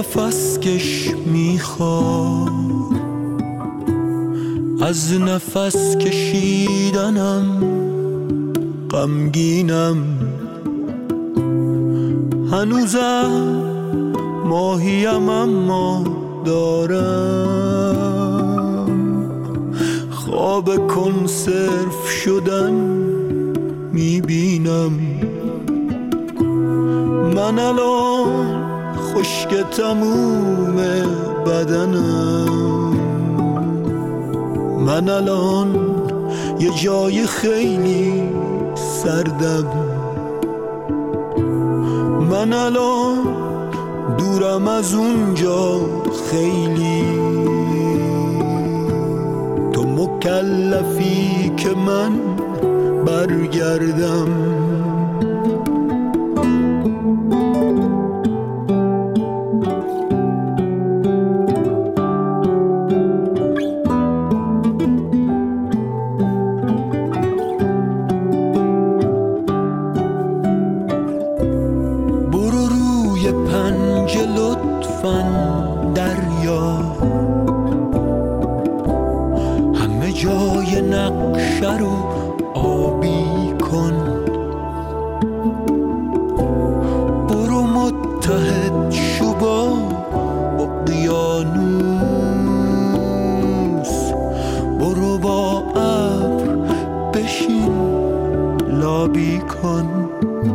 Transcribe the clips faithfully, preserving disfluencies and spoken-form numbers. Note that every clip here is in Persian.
نفس کش میخواد، از نفس کشیدنم غمگینم. هنوزم ماهیم اما دارم خواب کنسرو شدن میبینم. من الان خشک تموم بدنم، من الان یه جای خیلی سردم، من الان دورم از اونجا خیلی. تو مکلفی که من برگردم. دریا همه جای نقشه رو آبی کن، برو متحد شو با اقیانوس، برو با ابر بشین لابی کن.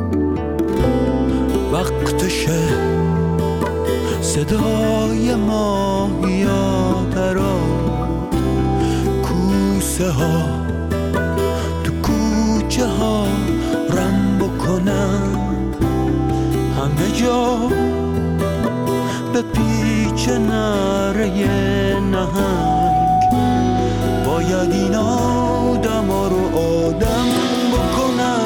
وقتشه صدای ماهیا درآد، کوسه ها تو کوچه ها رم بکنن، همه جا به پیچ نره نهنگ. باید این آدم ها رو آدم بکنن.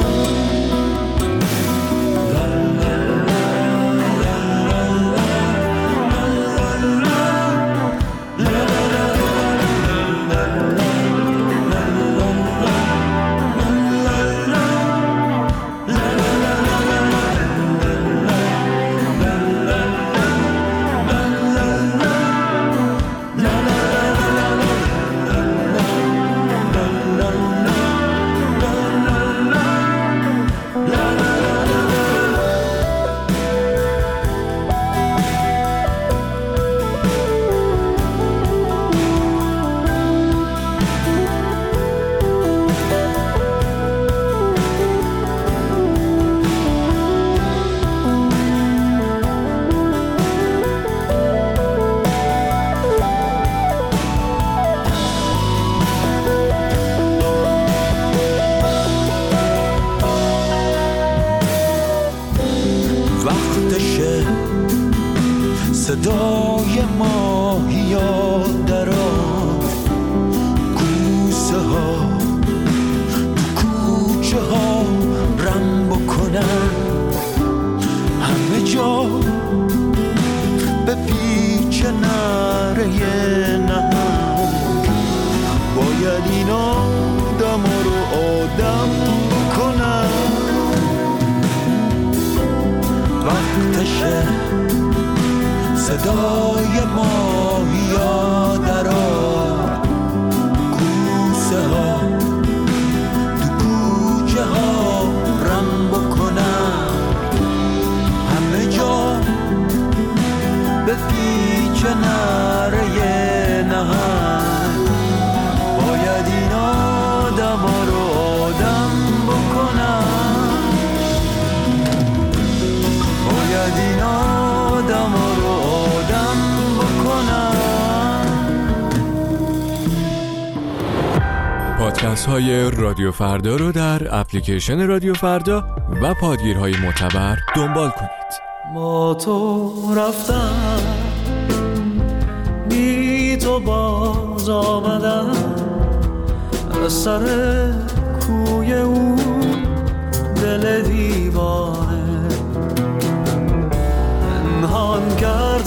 صدای ماهیا درآد، کوسه ها تو کوچه ها رم بکنن، همه جا به پیچ نره نهنگ. باید این آدم ها رو آدم بکنن. وقتشه صدای ماهیا درآد، کوسه ها تو کوچه ها رم بکنن، همه جا به پیچ نره نهنگ. باید این آدم ها رو آدم بکنن، باید این آدم ها رو آدم بکنن. پادکست های رادیو فردا رو در اپلیکیشن رادیو فردا و پادگیرهای معتبر دنبال کنید. ما تو رفتم بی تو باز آمدم، از سر کوی او دل دیوانه پنهان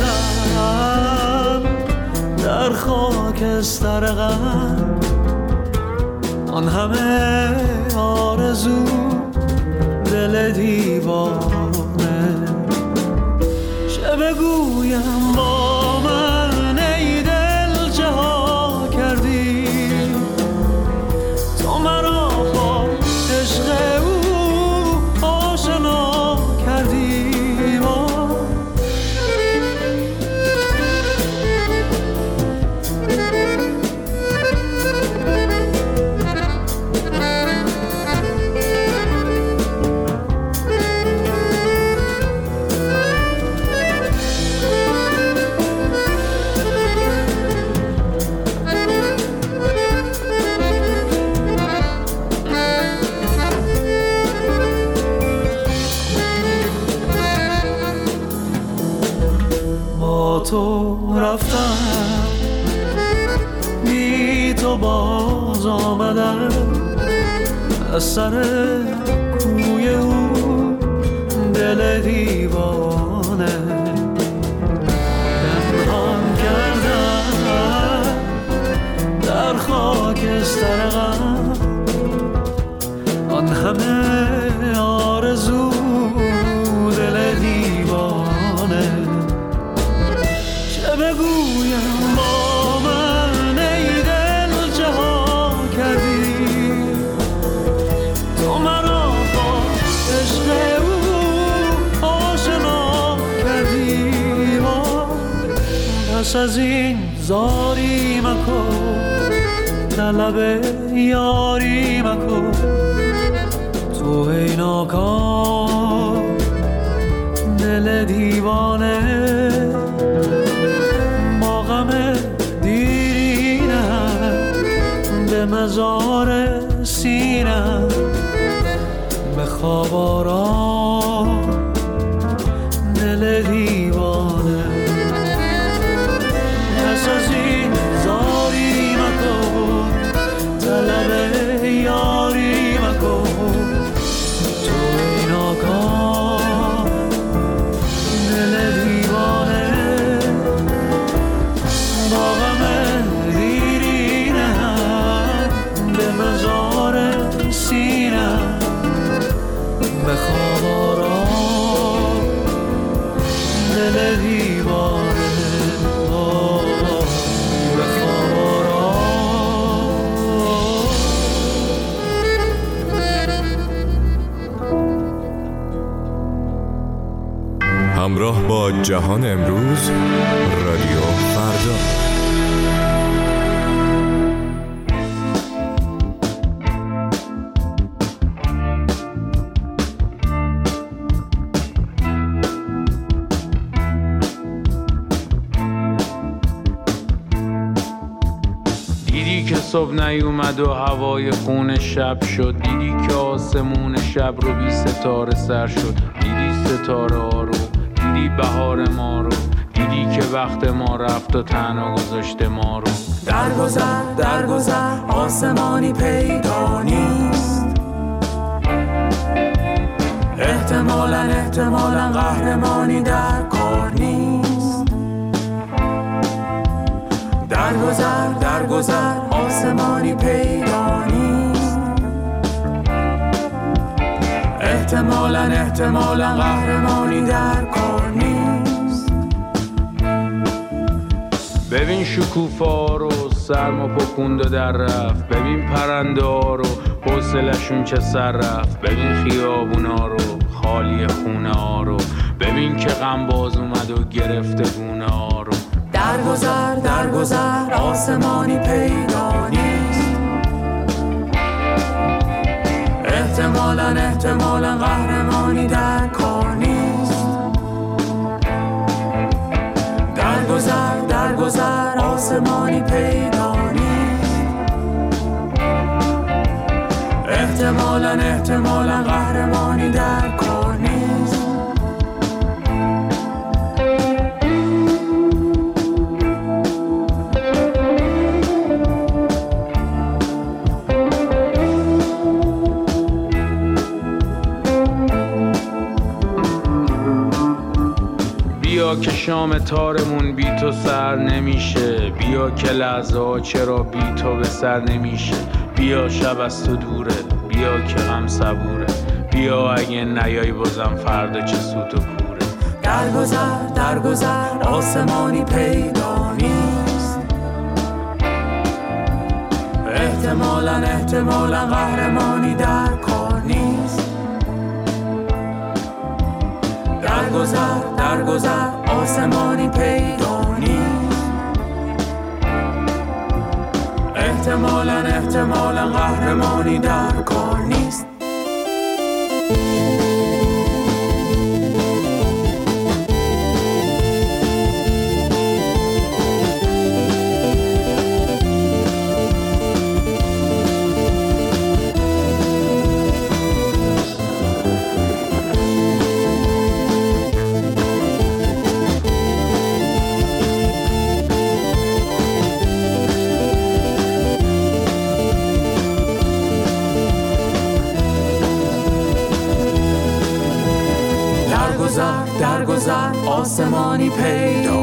کردم در خاکستر غم. آن همه آرزو دل دیوانه، شب بگویم با من ای دل چه ها کردی تو مرا با عشق او آشنا کردی تو رفتم بی تو باز آمدم از سر کوی او دل دیوانه پنهان کردم در خاکستر غم آن همه آرزو دل دیوانه بگویم با من ای دل چه ها کردی تو مرا با عشق او آشنا کردی پس از این زاری مکن طلب یاری مکن تو ای ناکام دل دیوانه به مزار سینم به خواب آرام دل دیوانه پس از این زاری مکن طلب یاری مکن تو ای ناکام دل دیوانه با غم مزار سینم به خواب آرام دل دیوانه به خواب آرام. همراه با جهان امروز رادیو فردا. صبح نیومد و هوای خون شب شد دیدی که آسمون شب رو بی ستاره سر شد دیدی ستاره ها رو دیدی بهار ما رو دیدی که وقت ما رفت و تنها گذاشته ما رو درگذر درگذر آسمانی پیدا نیست احتمالاً احتمالاً قهرمانی در کار نیست درگذر درگذر آسمانی پیدا نیست احتمالاً احتمالاً قهرمانی در کار نیست ببین شکوفا رو سرما پکوند و در رفت ببین پرنده ها رو حوصله‌شون چه سر رفت ببین خیابونا رو خالی خونه ها رو ببین که غم باز اومد و گرفته گونه ها رو درگذر درگذر آسمانی پیدا نیست احتمالاً احتمالاً قهرمانی در کار نیست درگذر درگذر آسمانی پیدا نیست احتمالاً احتمالاً قهرمانی در کار نیست بیا که شام تارمون بی تو سر نمیشه بیا که لحظه ها چرا بی تو به سر نمیشه بیا شب از تو دوره بیا که غم صبوره بیا اگه نیای بازم فردا چه سوت و کوره درگذر درگذر آسمانی پیدا نیست. احتمالاً احتمالاً قهرمانی در کار نیست. درگذر درگذر آسمانی پیدا نیست. احتمالاً احتمالاً قهرمانی در کار نیست. درگذر آسمانی پیدا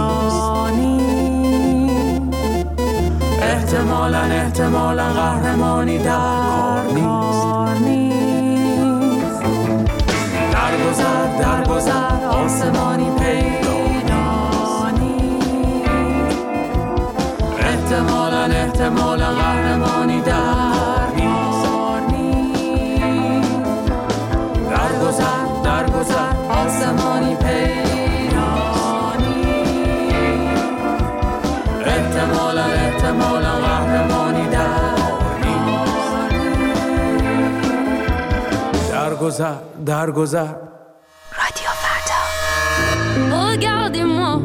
نیست. احتمالاً احتمالاً قهرمانی در کار نیست. درگذر درگذر آسمانی پیدا نیست. احتمالاً احتمالاً قهرمانی در کار نیست. درگذر درگذر آسمانی پیرانی. احتمالاً احتمالاً قهرمانی درگذر درگذر. رادیو فردا. Regardez-moi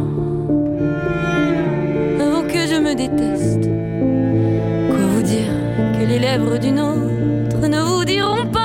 avant que je me déteste. Quoi vous dire que les lèvres d'une autre ne vous diront pas.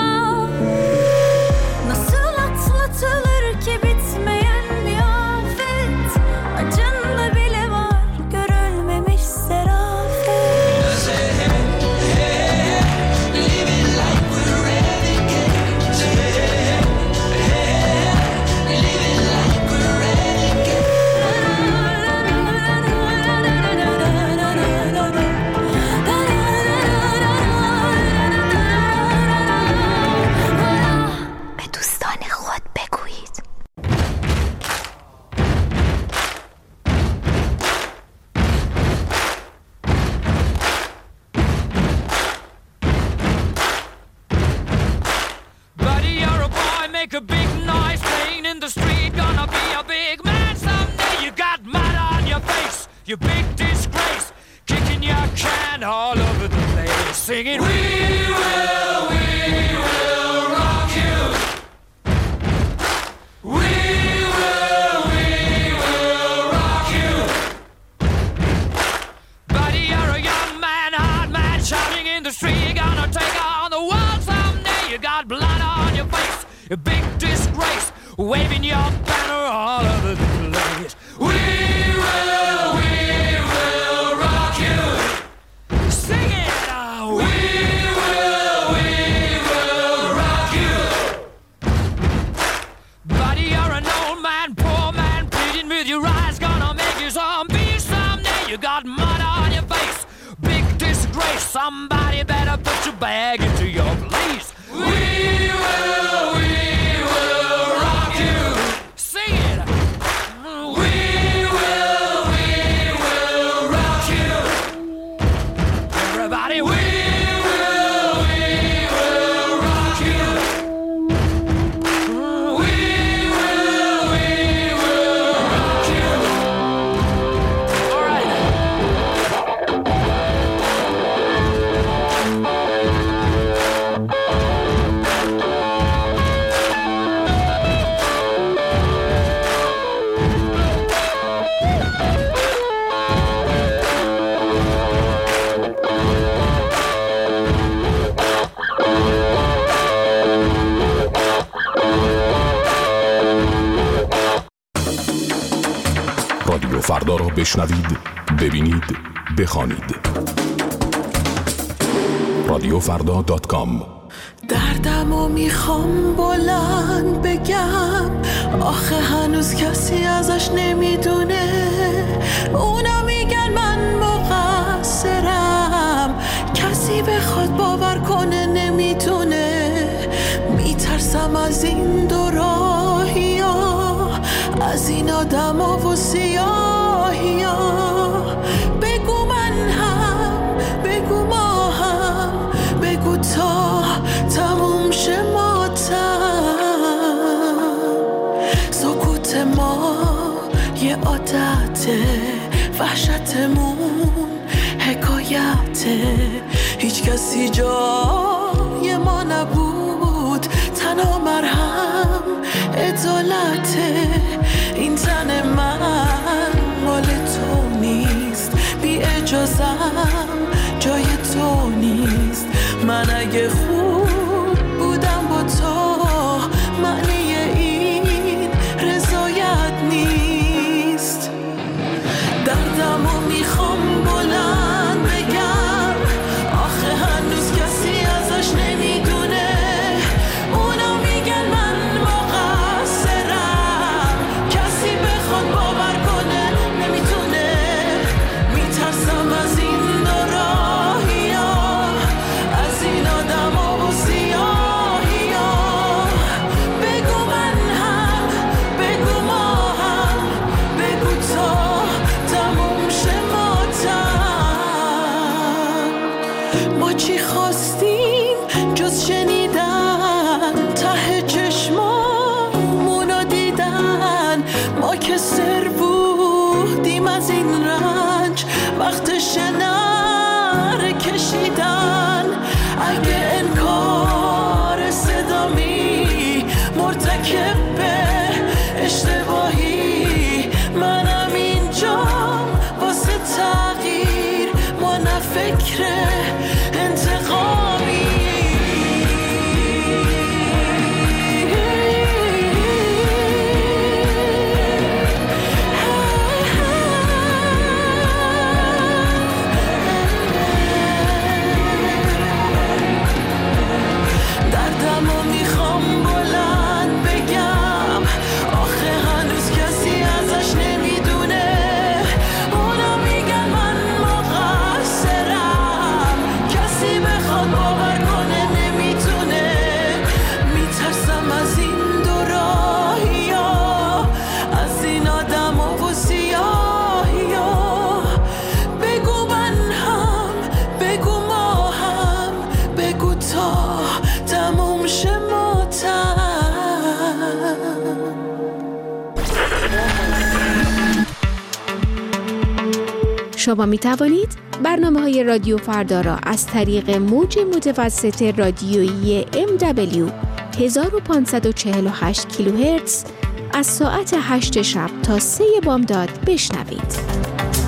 You big disgrace, kicking your can all over the place, singing, we will, we will rock you. We will, we will rock you. Buddy, you're a young man, hard man, shouting in the street, you're gonna take on the world someday. You got blood on your face, a big disgrace, waving your banner all over the place. We will, we you got mud on your face, big disgrace. Somebody better put your bag into your place. We will, we will rock you. Sing it. We will, we will rock you. Everybody, we will, we will rock you. We will, we will rock you. All right. رادیو فردا را بشنوید، ببینید، بخوانید. رادیو فردا دات کام. دردمو میخوام بلند بگم، آخه هنوز کسی ازش نمیدونه. اونا میگن من مقصرم، کسی بخواد باور کنه نمیتونه. میترسم از این دو راهی ها، دما و سیاهی ها. بگو من هم، بگو ما هم، بگو تا تموم شه ماتم. سکوت ما یه عادته، وحشتمون حکایته. هیچ کسی جای ما نبود، تنها مرهم عدالته. این تن من مال تو نیست، بی اجازم جای تو نیست. من اگه خوب بودم با تو، معنی این رضایت نیست. دردمو میخوام بلند بگم، آخه هنوز کسی ازش نمیدونه. اونا میگن من مقصرم، کسی بخواد باور کنه نمیتونه. میترسم از این دو راهی ها، از این آدم ها و سیاهی ها. بگو من هم، بگو ما هم، بگو تا تموم شه ماتم. ما چی خواستیم جز شنیدن، ته چشمامونو دیدن. ما که سر بودیم از این رنج، وقتش نره کشیدن. اگه انکار صدامی مرتکب به اشتباهی، منم اینجام واسه تغییر، ما نه فکر انتقامی. دردمو میخوام بلند بگم، آخه هنوز کسی ازش نمیدونه. اونا میگن من مقصرم، کسی بخواد باور کنه نمیتونه. میترسم از این دو راهی ها، از این آدم ها و سیاهی ها. بگو من هم، بگو ما هم، بگو تا تموم شه ماتم. شما می توانید برنامه های رادیو فردا را از طریق موج متوسط رادیویی ام دبلیو هزار و پانصد و چهل و هشت کیلوهرتز از ساعت هشت شب تا سه بامداد بشنوید.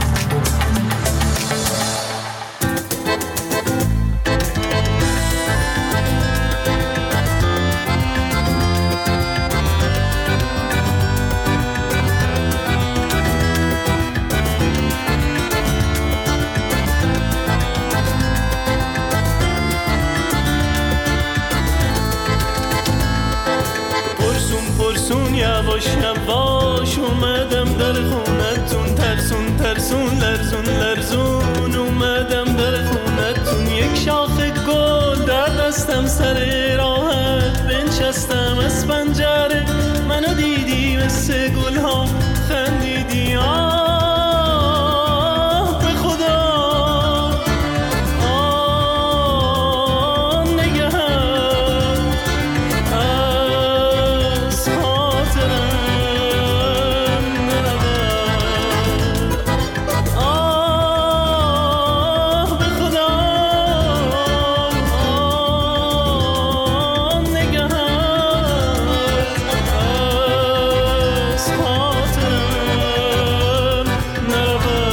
یواش یواش اومدم در خونتون، ترسون ترسون لرزون لرزون اومدم در خونتون. یک شاخه گل در دستم، سر راحت بنشستم از پنجره. منو دیدی مثل گل ها خندیدی، آه به خدا آه نگهت از خاطرم نرود. آه به خدا آه نگهت از خاطرم نرود.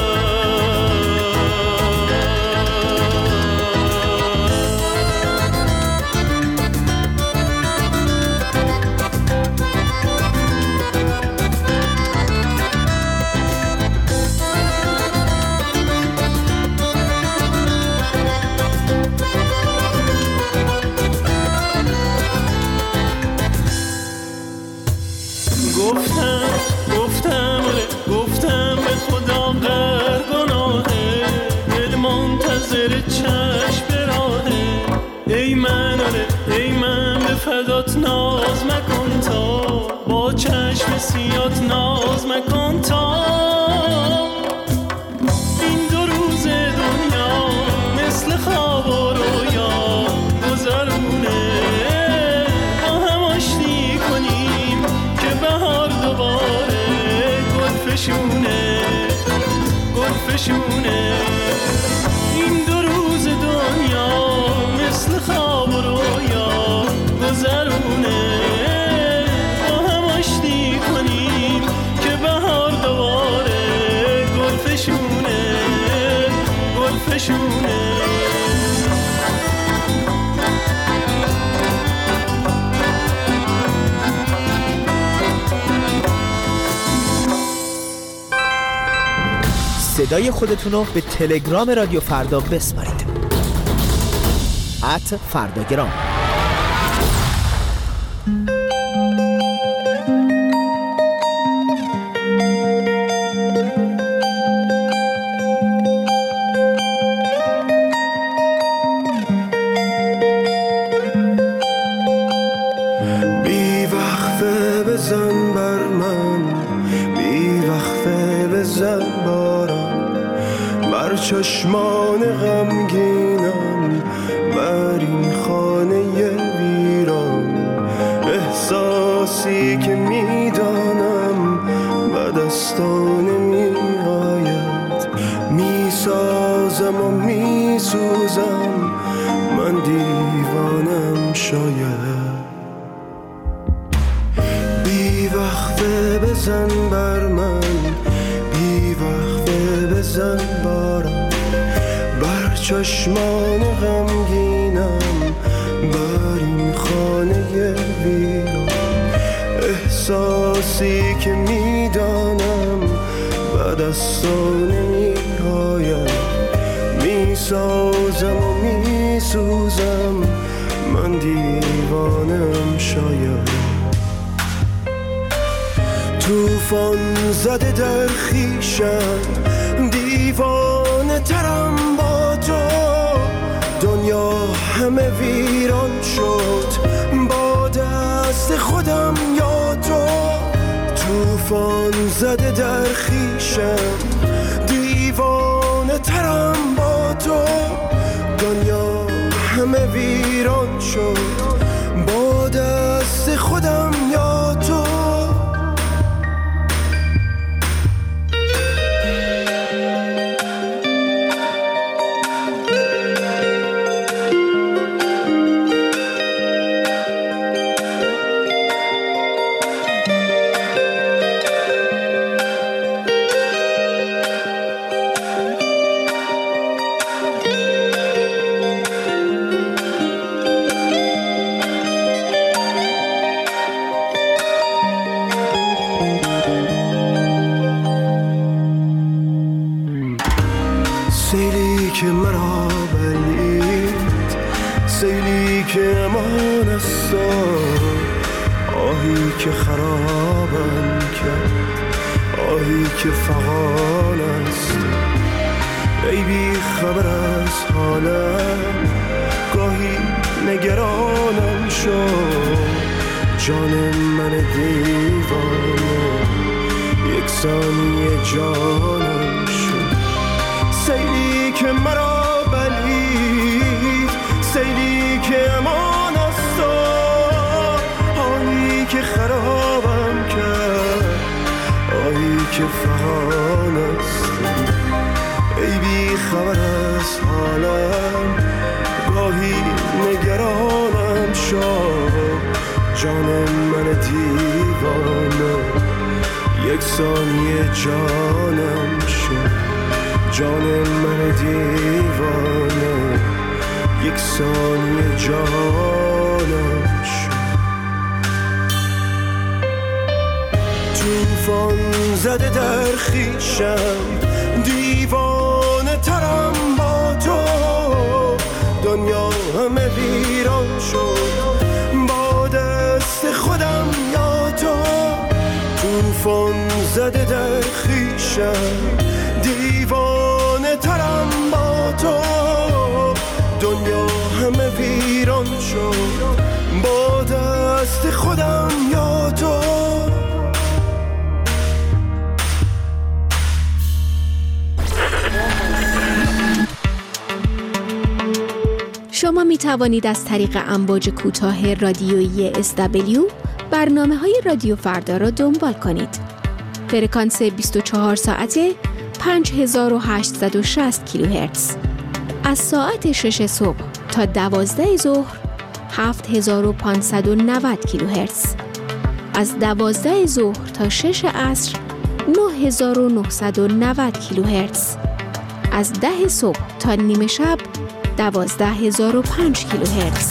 گفتم گفتم آره گفتم به خدا غر گناهه، دل منتظر چشم به راهه. ای من آره ای من به فدات ناز مکن تا با چشم سیات ناز مکن تا این دو روز دنیا مثل خواب و رویا گذرونه. با هم آشتی کنیم که بهار دوباره گل فشونه گل فشونه. این دو روز دنیا مثل خواب و رویا گذرونه. با هم آشتی کنیم که بهار دوباره گل فشونه گل فشونه. صدای خودتون رو به تلگرام رادیو فردا بسپارید. ات فرداگرام. بی وقفه بزن بر من، بی وقفه بزن بارم، بر چشمان غمگینم، بر این خانه ویران. احساسی که میدانم به دستان می آید، میسازم و میسوزم، من دیوانم شاید. بی وقفه بزن بر من، بی وقفه بزن بارم، بر چشمان غمگینم، بر این خانه ویران. احساسی که میدانم به دستان نمیآید، میسازم و میسوزم، من دیوانم شاید. توفان زده در خویشم، دیوانه ترم با تو، دنیا همه ویران شد با دست خودم یا تو. توفان زده در خویشم، دیوانه ترم با تو، دنیا همه ویران شد با دست خودم یا تو. سیلی که مرا بلید، سیلی که امان است، آهی که خرابم کرد، آهی که فغان است. ای بی خبر از حالم، گاهی نگرانم شد، جان من دیوانه یک ثانیه جانم شد. سیلی که مرا بلید، سیلی که امان است، آهی که خرابم کرد، آهی که فغان است. ای بی خبر از حالم، گاهی نگرانم شد، جان من دیوانه یک ثانیه جانم شد، جان من دیوانه یک ثانیه جانم شد. توفان زده در خویشم، دیوانه ترم با تو، دنیا همه ویران شد با دست خودم یا تو. توفان زده در خویشم، دیوانه ترم با تو، دنیا همه ویران شد با دست خودم یا تو. شما می توانید از طریق امواج کوتاه رادیویی اس دبلیو برنامه های رادیو فردا را دنبال کنید. فرکانس بیست و چهار ساعته پنج هزار و هشتصد و شصت کیلوهرتز. از ساعت شش صبح تا دوازده ظهر هفت هزار و پانصد و نود کیلوهرتز. از دوازده ظهر تا شش عصر نه هزار و نهصد و نود کیلوهرتز. از ده صبح تا نیمه شب دوازده هزار و پنج کیلوهرتز.